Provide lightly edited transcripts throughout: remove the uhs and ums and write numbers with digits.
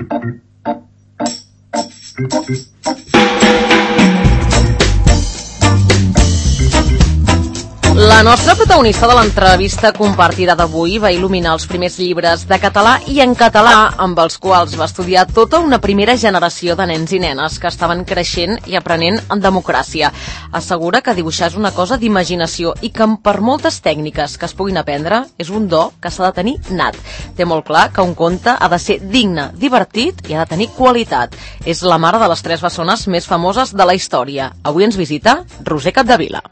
La nostra protagonista de l'entrevista compartida d'avui va il·luminar els primers llibres de català i en català amb els quals va estudiar tota una primera generació de nens i nenes que estaven creixent i aprenent en democràcia. Assegura que dibuixar és una cosa d'imaginació i que per moltes tècniques que es puguin aprendre és un do que s'ha de tenir nat. Té molt clar que un conte ha de ser digne, divertit i ha de tenir qualitat. És la mare de les 3 bessones més famoses de la història. Avui ens visita Roser Capdevila.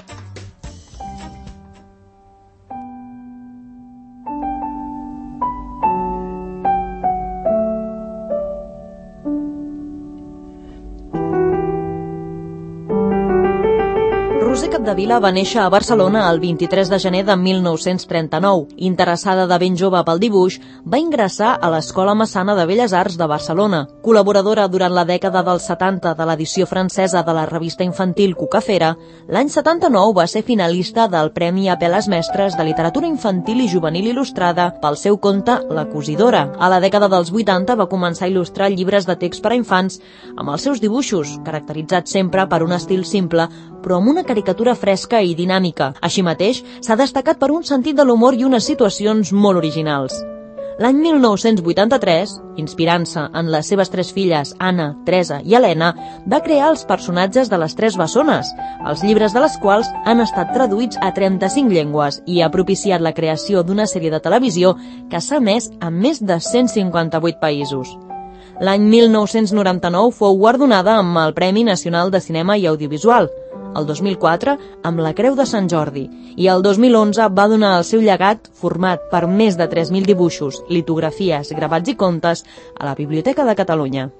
Roser Capdevila va néixer a Barcelona el 23 de gener de 1939. Interessada de ben jove pel dibuix, va ingressar a l'Escola Massana de Belles Arts de Barcelona. Col·laboradora durant la dècada dels 70 de l'edició francesa de la revista infantil Cucafera, l'any 79 va ser finalista del Premi Apel·les Mestres de Literatura Infantil i Juvenil Il·lustrada pel seu conte La cosidora. A la dècada dels 80 va començar a il·lustrar llibres de text per a infants amb els seus dibuixos, caracteritzats sempre per un estil simple, però amb una caricatura fresca i dinàmica. Així mateix, s'ha destacat per un sentit de l'humor i unes situacions molt originals. L'any 1983, inspirant-se en les seves 3 filles, Anna, Teresa i Helena, va crear els personatges de les 3 bessones, els llibres de les quals han estat traduïts a 35 llengües i ha propiciat la creació d'una sèrie de televisió que s'ha emès a més de 158 països. L'any 1999 fou guardonada amb el Premi Nacional de Cinema i Audiovisual, el 2004 amb la Creu de Sant Jordi i el 2011 va donar el seu llegat format per més de 3.000 dibuixos, litografies, gravats i contes a la Biblioteca de Catalunya.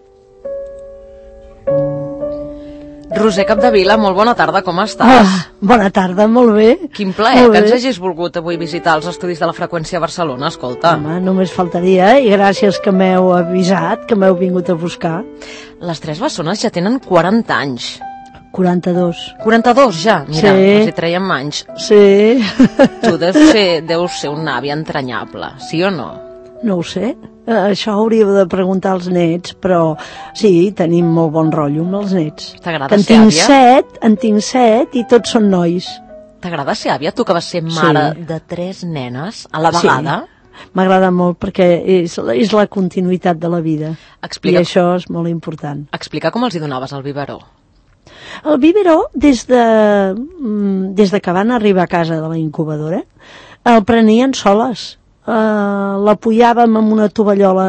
Roser Capdevila, molt bona tarda, com estàs? Bona tarda, molt bé. Quin plaer que ens hagis volgut avui visitar els estudis de la Freqüència Barcelona, escolta. Home, només faltaria, i gràcies que m'heu avisat, que m'heu vingut a buscar. Les 3 bessones ja tenen 40 anys. 42. 42 ja? Mira, sí. Els hi traiem anys. Sí. Tu deus ser un avi entranyable, sí o no? No ho sé. Això hauríeu de preguntar als nets, però sí, tenim molt bon rotllo amb els nets. T'agrada ser àvia? En tinc 7 i tots són nois. T'agrada ser àvia, tu que vas ser mare de 3 nenes a la vegada? Sí, m'agrada molt perquè és la continuïtat de la vida. I això és molt important. Explica com els hi donaves el biberó. El biberó, des de que van arribar a casa de la incubadora, el prenien soles. L'apujàvem amb una tovallola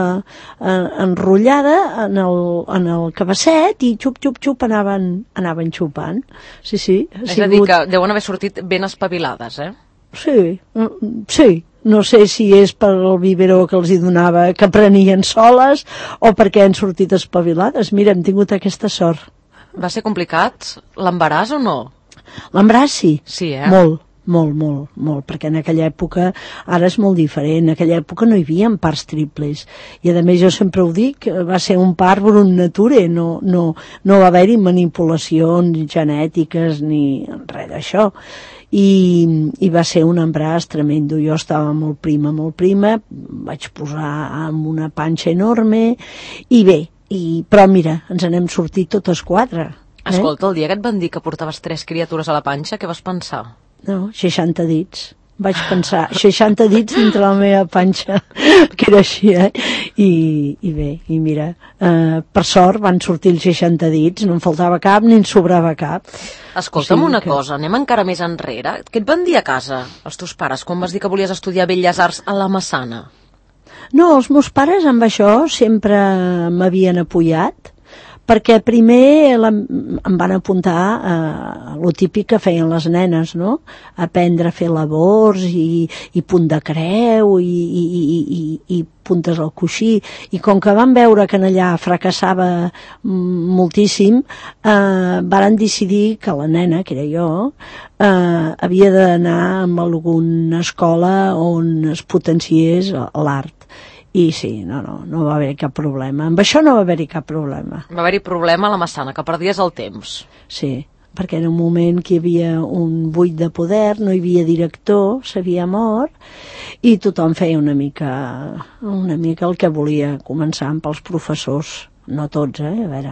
enrotllada en el cabasset i xup, xup, xup anaven xupant. Sí. És a dir, que deuen haver sortit ben espavilades, eh? Sí. No sé si és per el biberó que els hi donava que prenien soles o perquè han sortit espavilades. Mira, hem tingut aquesta sort. Va ser complicat l'embaràs o no? L'embaràs sí. Sí, eh? Molt, perquè en aquella època, ara és molt diferent, en aquella època no hi havia parts triples, i a més jo sempre ho dic, va ser un part brut nature, no va haver-hi manipulacions genètiques ni res d'això, i va ser un embaràs tremendo. Jo estava molt prima, vaig posar amb una panxa enorme, i bé, però mira, ens n'hem sortit totes 4. Escolta, el dia que et van dir que portaves 3 criatures a la panxa, què vas pensar? No, 60 dits. Vaig pensar, 60 dits dintre la meva panxa, que era així, I bé, i mira, per sort van sortir els 60 dits, no em faltava cap ni em sobrava cap. Escolta'm una cosa, anem encara més enrere. Què et van dir a casa, els teus pares, quan vas dir que volies estudiar Belles Arts a la Massana? No, els meus pares amb això sempre m'havien apoyat, perquè primer em van apuntar a lo típic que feien les nenes, no? Aprendre a fer labors i punt de creu i puntes al coixí, i com que van veure que allà fracassava moltíssim, varen decidir que la nena, que era jo, havia d'anar a alguna escola on es potenciés l'art. I sí, no va haver-hi cap problema. Amb això no va haver-hi cap problema. Va haver-hi problema a la Massana, que perdies el temps. Sí, perquè era un moment que hi havia un buit de poder, no hi havia director, s'havia mort, i tothom feia una mica el que volia, començant pels professors, no tots, a veure.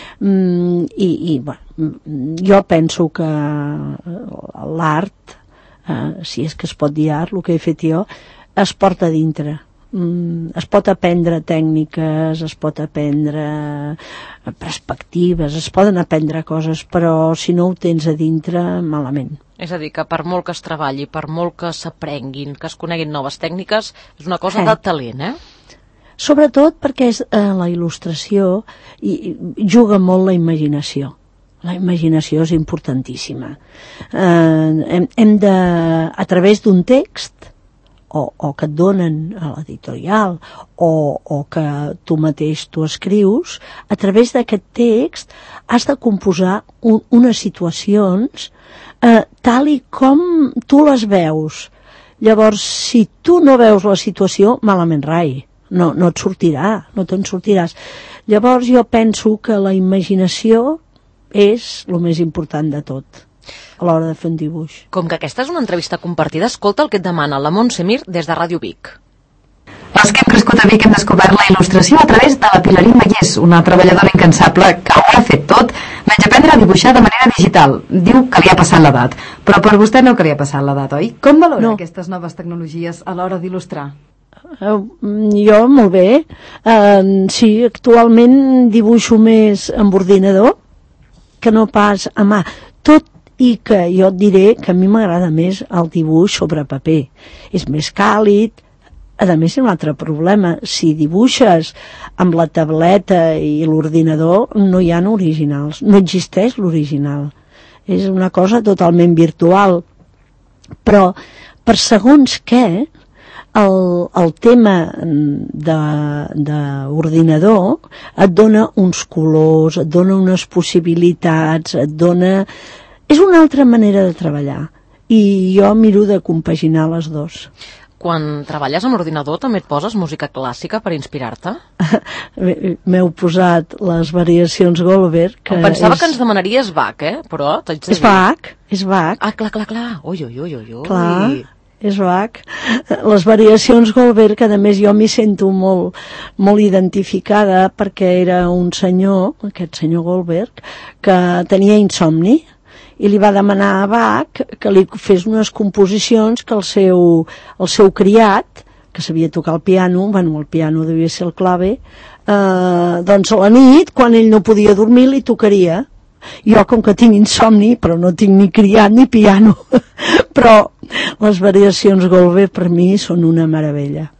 Bueno, jo penso que l'art, si és que es pot dir art, el que he fet jo, es porta a dintre. Es pot aprendre tècniques, es pot aprendre perspectives, es poden aprendre coses, però si no ho tens a dintre, malament. És a dir, que per molt que es treballi, per molt que s'aprenguin, que es coneguin noves tècniques, és una cosa de talent, Sobretot perquè és la il·lustració i juga molt la imaginació. La imaginació és importantíssima. Hem de, a través d'un text, o que et donen a l'editorial, o que tu mateix t'ho escrius, a través d'aquest text has de composar unes situacions tal i com tu les veus. Llavors, si tu no veus la situació, malament rai, no et sortirà, no te'n sortiràs. Llavors jo penso que la imaginació és el més important de tot a l'hora de fer un dibuix. Com que aquesta és una entrevista compartida, escolta el que et demana la Montse Mir des de Ràdio Vic. Els que hem crescut a Vic hem descobert la il·lustració a través de la Pilarí Mallés, una treballadora incansable que ho ha fet tot, menys aprendre a dibuixar de manera digital. Diu que li ha passat l'edat. Però per vostè no que li ha passat l'edat, oi? Com valora aquestes noves tecnologies a l'hora d'il·lustrar? Jo, molt bé. Sí, actualment dibuixo més amb ordinador que no pas a mà. Tot i que jo et diré que a mi m'agrada més el dibuix sobre paper. És més càlid. A més, hi ha un altre problema. Si dibuixes amb la tableta i l'ordinador, no hi ha originals. No existeix l'original. És una cosa totalment virtual. Però, per segons què, el tema d'ordinador et dona uns colors, et dona unes possibilitats, et dona... És una altra manera de treballar i jo miro de compaginar les dues. Quan treballes amb ordinador també et poses música clàssica per inspirar-te? M'heu posat les variacions Goldberg. Em pensava que ens demanaries Bach, però t'haig de dir. És Bach. Ah, clar. Ui. Clar, és Bach. Les variacions Goldberg, que a més jo m'hi sento molt, molt identificada perquè era un senyor, aquest senyor Goldberg, que tenia insomni i li va demanar a Bach que li fes unes composicions que el seu criat, que sabia tocar el piano, el piano devia ser el clave, doncs a la nit, quan ell no podia dormir, li tocaria. Jo, com que tinc insomni, però no tinc ni criat ni piano, però les variacions Goldberg per mi són una meravella.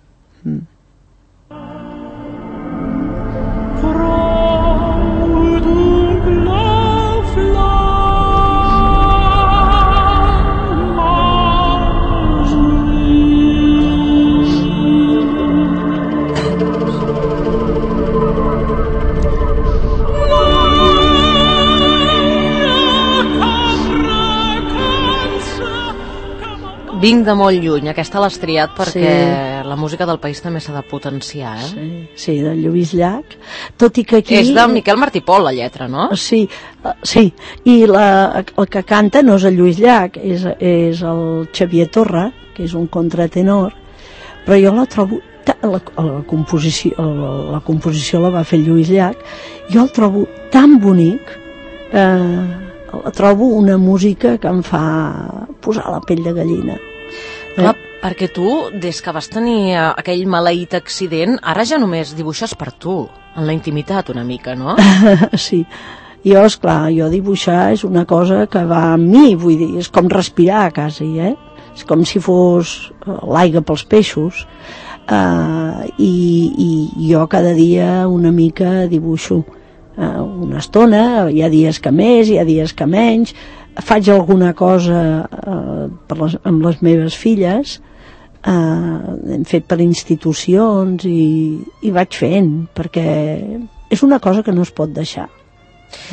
Vinc de molt lluny, aquesta l'has triat perquè la música del país també s'ha de potenciar, Sí, del Lluís Llach, tot i que aquí... És del Miquel Martí Pol, la lletra, no? Sí, i el que canta no és el Lluís Llach, és el Xavier Torra, que és un contratenor, però jo la trobo... La composició la va fer el Lluís Llach, jo el trobo tan bonic, trobo una música que em fa posar la pell de gallina. Clar, perquè tu, des que vas tenir aquell maleït accident, ara ja només dibuixes per tu, en la intimitat una mica, no? Sí, jo, esclar, dibuixar és una cosa que va amb mi, vull dir, és com respirar quasi, és com si fos l'aigua pels peixos, i jo cada dia una mica dibuixo. Una estona, hi ha dies que més, hi ha dies que menys, faig alguna cosa amb les meves filles, hem fet per institucions i vaig fent, perquè és una cosa que no es pot deixar.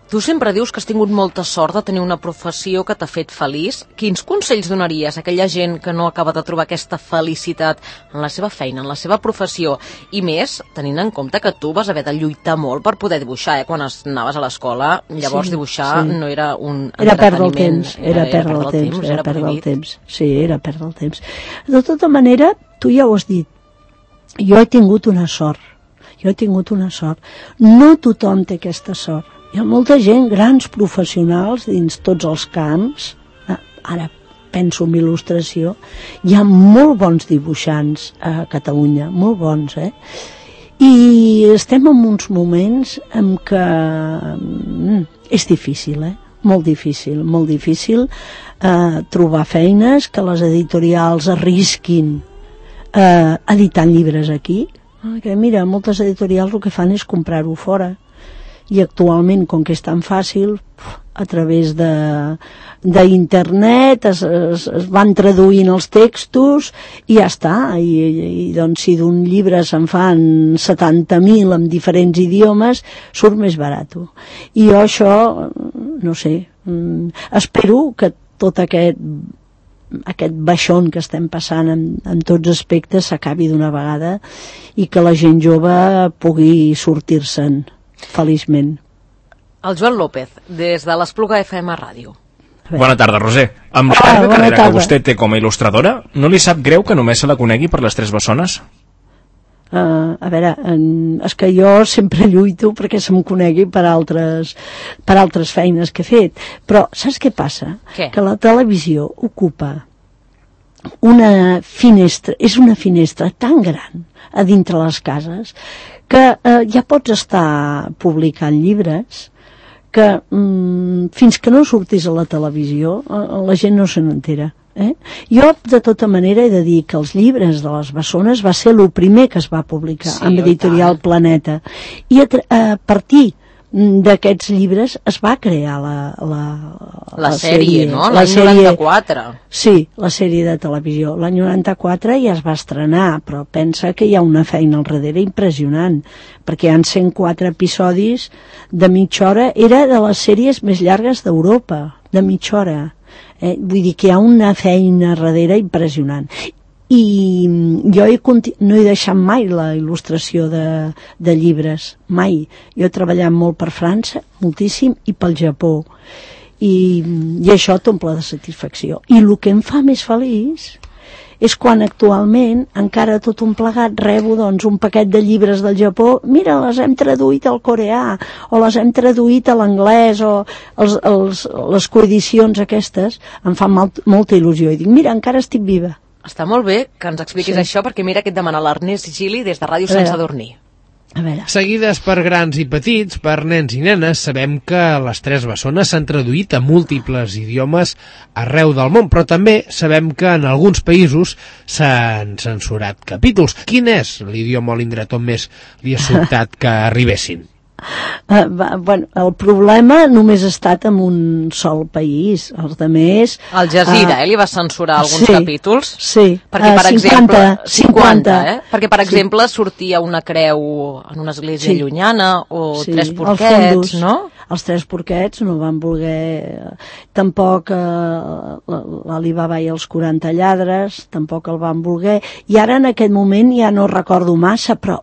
Tu sempre dius que has tingut molta sort de tenir una professió que t'ha fet feliç. Quins consells donaries a aquella gent que no acaba de trobar aquesta felicitat en la seva feina, en la seva professió? I més, tenint en compte que tu vas haver de lluitar molt per poder dibuixar, quan anaves a l'escola. Llavors dibuixar no era un entreteniment. Era perdre el temps. Sí, era perdre el temps. De tota manera, tu ja ho has dit, jo he tingut una sort. No tothom té aquesta sort. Hi ha molta gent, grans professionals dins tots els camps, ara penso en il·lustració, hi ha molt bons dibuixants a Catalunya, molt bons, I estem en uns moments en què és difícil, molt difícil trobar feines, que les editorials arrisquin editant llibres aquí, que mira, moltes editorials el que fan és comprar-ho fora. I actualment, com que és tan fàcil, a través d'internet es van traduint els textos i ja està. I doncs, si d'un llibre se'n fan 70.000 en diferents idiomes, surt més barat. I jo això, no sé, espero que tot aquest baixón que estem passant en tots aspectes s'acabi d'una vegada i que la gent jove pugui sortir-se'n feliçment. El Joan López, des de l'Espluga FM Ràdio. Bona tarda, Roser. Amb la llarga carrera que vostè té com a il·lustradora, no li sap greu que només se la conegui per les Tres Bessones? A veure, és que jo sempre lluito perquè se'm conegui per altres feines que he fet, però saps què passa? Que la televisió ocupa una finestra, és una finestra tan gran a dintre les cases que ja pots estar publicant llibres que fins que no surtis a la televisió la gent no se n'entera. Jo, de tota manera, he de dir que els llibres de les Bessones va ser el primer que es va publicar amb Editorial Planeta. I a partir d'aquests llibres es va crear la sèrie, no? L'any 94. Sí, la sèrie de televisió. L'any 94 ja es va estrenar, però pensa que hi ha una feina al darrere impressionant, perquè hi ha 104 episodis de mitja hora. Era de les sèries més llargues d'Europa, de mitja hora. Vull dir que hi ha una feina darrere impressionant. I jo no he deixat mai la il·lustració de llibres, mai. Jo he treballat molt per França, moltíssim, i pel Japó. I això t'omple de satisfacció. I el que em fa més feliç és quan actualment, encara tot un plegat, rebo doncs, un paquet de llibres del Japó. Mira, les hem traduït al coreà, o les hem traduït a l'anglès, o les coedicions aquestes, em fan molta il·lusió. I dic, mira, encara estic viva. Està molt bé que ens expliquis això, perquè mira que et demana l'Ernest Gili des de Ràdio Sense Dormir. Seguides per grans i petits, per nens i nenes, sabem que les Tres Bessones s'han traduït a múltiples idiomes arreu del món, però també sabem que en alguns països s'han censurat capítols. Quin és l'idioma o l'indret on més li ha sobtat que arribessin? Bueno, el problema només ha estat en un sol país, els altres... Al Jazeera, li va censurar alguns capítols? Sí, perquè, per 50, perquè, per exemple, sortia una creu en una església llunyana, o Tres Porquets, no? Els Tres Porquets no van voler... Tampoc l'Alibaba i els 40 lladres, tampoc el van voler, i ara en aquest moment ja no recordo massa, però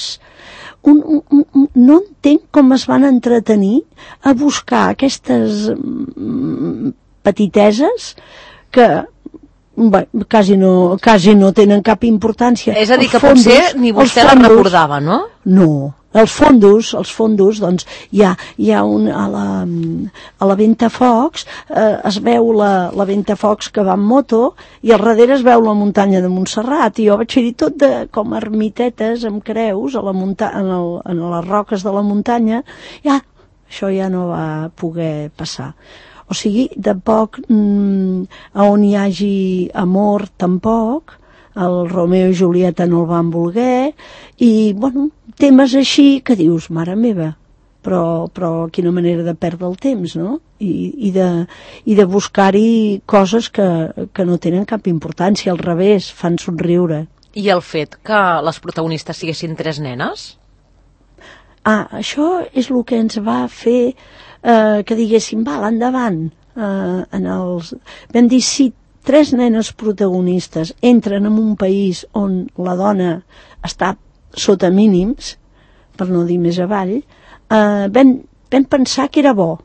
no entenc com es van entretenir a buscar aquestes petiteses que quasi no tenen cap importància. És a dir, que potser ni vostè la recordava, no? No. Els fondos, doncs, hi ha a la Ventafocs, es veu la Ventafocs que va en moto, i al darrere es veu la muntanya de Montserrat, i jo vaig fer tot com ermitetes amb creus en les roques de la muntanya. Això ja no va poder passar. O sigui, tampoc, on hi hagi amor, tampoc, el Romeo i Julieta no el van voler, i, bueno, temes així que dius, mare meva, però quina manera de perdre el temps, no? I de buscar-hi coses que no tenen cap importància, al revés, fan somriure. I el fet que les protagonistes siguessin tres nenes? Això és el que ens va fer que diguéssim, val, endavant. Vam dir, si 3 nenes protagonistes entren en un país on la dona està sota mínims, per no dir més avall, vam pensar que era bo,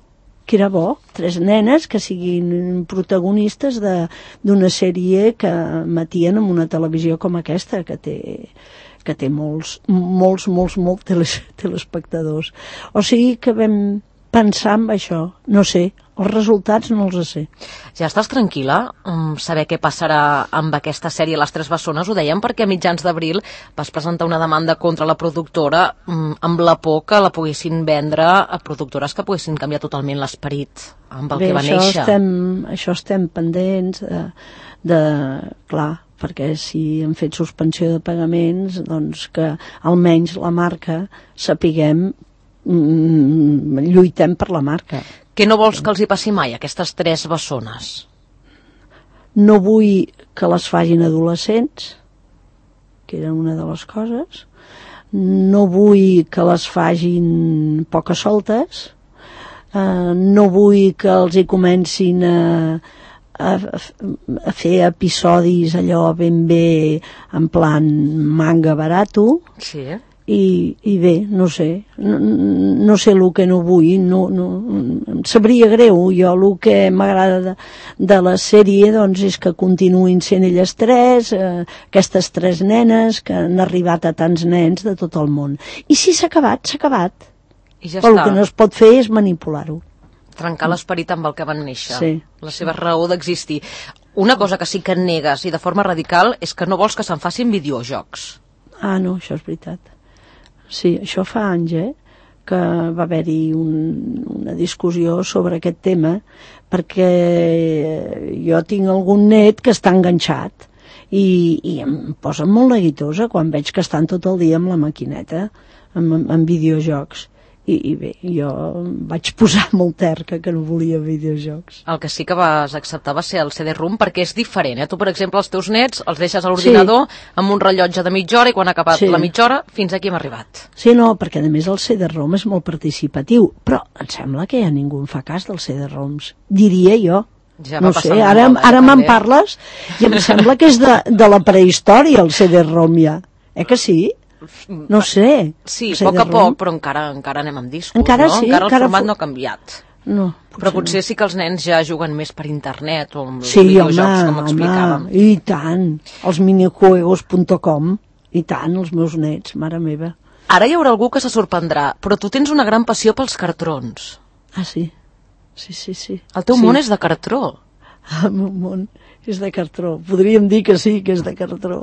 3 nenes que siguin protagonistes d'una sèrie que emetien en una televisió com aquesta, que té molts telespectadors. O sigui que vam pensar en això, no sé, els resultats no els sé. Ja estàs tranquil·la saber què passarà amb aquesta sèrie Les Tres Bessones? Ho dèiem perquè a mitjans d'abril vas presentar una demanda contra la productora amb la por que la poguessin vendre a productores que poguessin canviar totalment l'esperit amb el que va néixer. Això estem pendents clar, perquè si hem fet suspensió de pagaments, doncs que almenys la marca sapiguem, lluitem per la marca. Què no vols que els hi passi mai, aquestes 3 bessones? No vull que les facin adolescents, que era una de les coses. No vull que les facin poques soltes. No vull que els hi comencin a fer episodis allò ben bé en plan manga barato. Sí. I bé, no sé el que no vull, em sabria greu. Jo el que m'agrada de la sèrie doncs és que continuïn sent elles 3, aquestes 3 nenes que han arribat a tants nens de tot el món. I si s'ha acabat, s'ha acabat. I ja però està. El que no es pot fer és manipular-ho. Trencar l'esperit amb el que van néixer. Sí. La seva raó d'existir. Una cosa que sí que negues, i de forma radical, és que no vols que se'n facin videojocs. No, això és veritat. Sí, això fa anys, que va haver-hi una discussió sobre aquest tema, perquè jo tinc algun net que està enganxat i em posa molt neguitosa quan veig que estan tot el dia amb la maquineta, amb videojocs. I bé, jo vaig posar molt terca que no volia videojocs. El que sí que vas acceptar va ser el CD-ROM, perquè és diferent, Tu, per exemple, els teus nets els deixes a l'ordinador amb un rellotge de mitja hora i quan ha acabat la mitja hora, fins aquí hem arribat. Sí, no, perquè a més el CD-ROM és molt participatiu, però em sembla que ja ningú en fa cas dels CD-ROMs, diria jo. Ja no sé, ara me'n parles i em sembla que és de la prehistòria el CD-ROM ja, que sí? No sé. Sí, a poc, però encara anem amb discos, encara no? Sí, encara el format no ha canviat. No, però potser sí que els nens ja juguen més per internet o amb videojocs, com explicàvem. I tant, els minijuegos.com, i tant, els meus nets, mare meva. Ara hi haurà algú que se sorprendrà, però tu tens una gran passió pels cartrons. Sí. Sí. El teu món és de cartró. El meu món és de cartró. Podríem dir que sí, que és de cartró.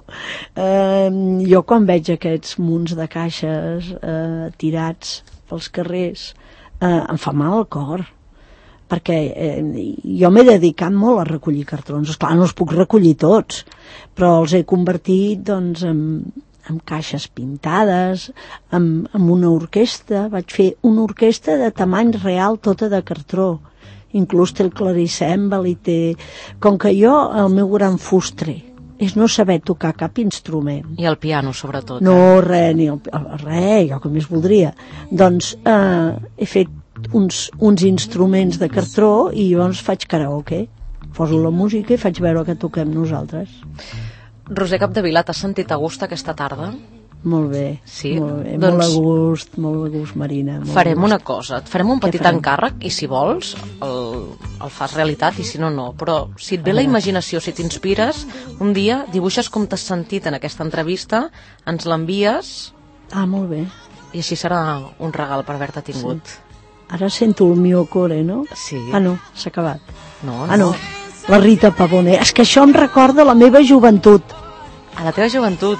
Jo quan veig aquests munts de caixes tirats pels carrers em fa mal al cor, perquè jo m'he dedicat molt a recollir cartrons. Esclar, no els puc recollir tots, però els he convertit doncs en caixes pintades, amb una orquestra. Vaig fer una orquestra de tamany real, tota de cartró. Inclús té el clavicèmbal i té... Com que jo, el meu gran frustre és no saber tocar cap instrument. I el piano, sobretot. No, res, jo que més voldria. Doncs he fet uns instruments de cartró i llavors faig karaoke. Poso la música i faig veure que toquem nosaltres. Roser Capdevila, t'has sentit a gust aquesta tarda? Molt bé, sí? Molt bé. Doncs, molt a gust, Marina. Farem una cosa, et farem un petit encàrrec i si vols el fas realitat i si no, no. Però si et ve la imaginació, si t'inspires, un dia dibuixes com t'has sentit en aquesta entrevista, ens l'envies... molt bé. I així serà un regal per haver-te tingut. Sí. Ara sento el mio core, no? Sí. No, s'ha acabat. No. La Rita Pavone. És que això em recorda la meva joventut. A la teva joventut,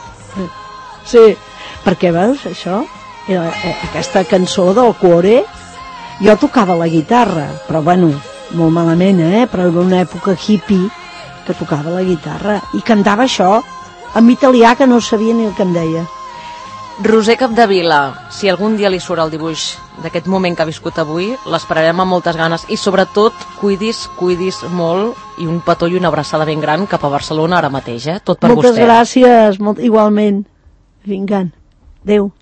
Sí, perquè veus, això, aquesta cançó del Cuore, jo tocava la guitarra, però bueno, molt malament, però era una època hippie que tocava la guitarra i cantava això en italià que no sabia ni el que em deia. Roser Capdevila, si algun dia li surt el dibuix d'aquest moment que ha viscut avui, l'esperarem amb moltes ganes i sobretot cuidis molt i un petó i una abraçada ben gran cap a Barcelona ara mateix, tot per Moltes vostè. Gràcies, igualment. Vinga, adéu.